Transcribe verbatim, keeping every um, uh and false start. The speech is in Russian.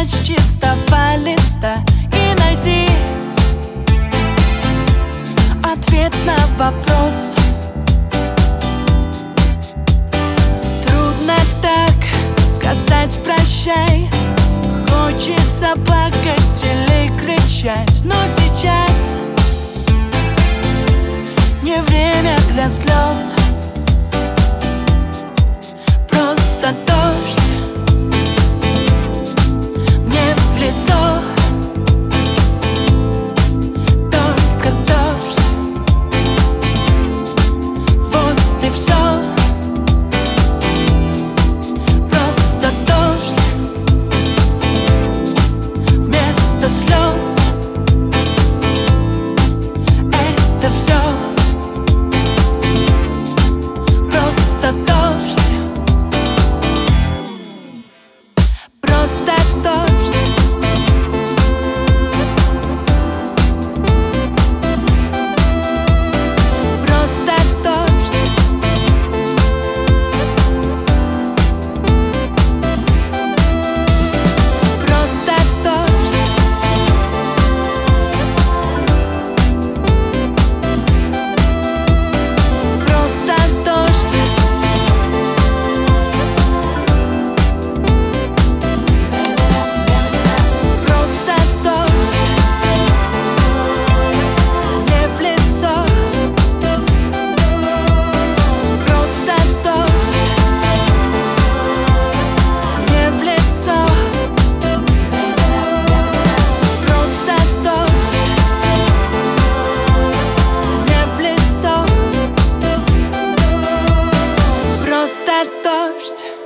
Взять с чистого листа и найти ответ на вопрос. Трудно так сказать прощай. Хочется плакать или кричать, но сейчас не время для слез. Просто дождь мне в лицо. Только дождь. Вот и все. Просто дождь вместо слез. Это все. Просто дождь. Просто дождь. Просто дождь. Просто дождь. Просто дождь. Просто дождь мне в лицо. Просто дождь мне в лицо. Просто дождь мне в лицо. Просто дождь.